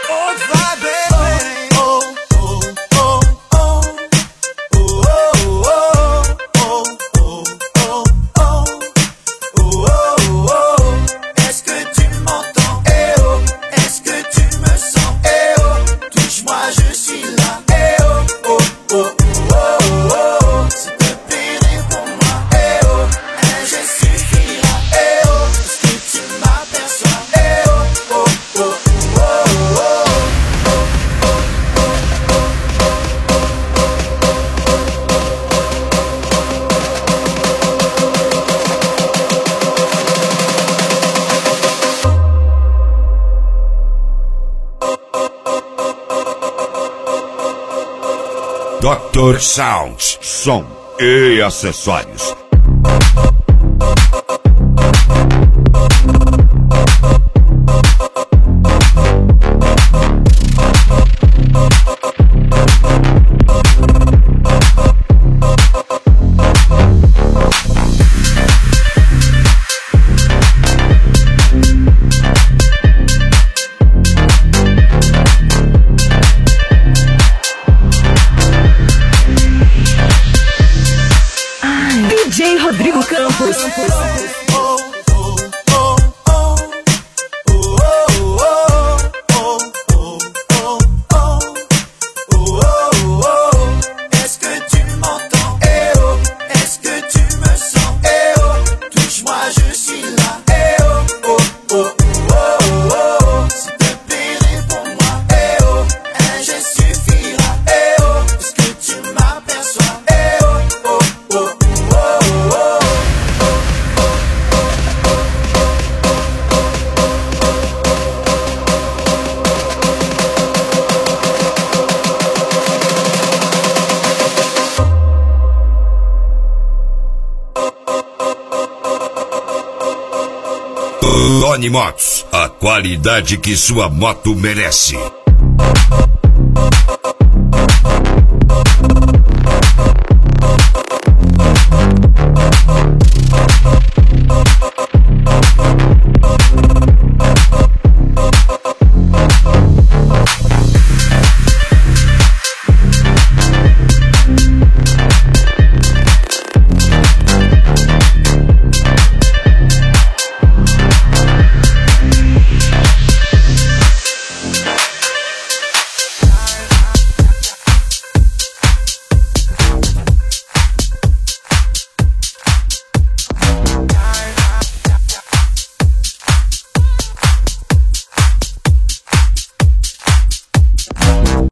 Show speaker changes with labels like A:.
A: Dr. Sounds, som e acessórios.
B: DJ Rodrigo Campos.
C: Est-ce que tu m'entends? Eh oh, est-ce que tu me sens? Eh oh, touche-moi, je suis là. Eh oh, oh, oh, oh, oh, oh. S'il te plaît, réponds-moi. Eh oh, un geste suffira. Eh oh, est-ce que tu m'aperçois? Eh oh, oh, oh, oh, oh, oh.
A: Tony Motos, a qualidade que sua moto merece.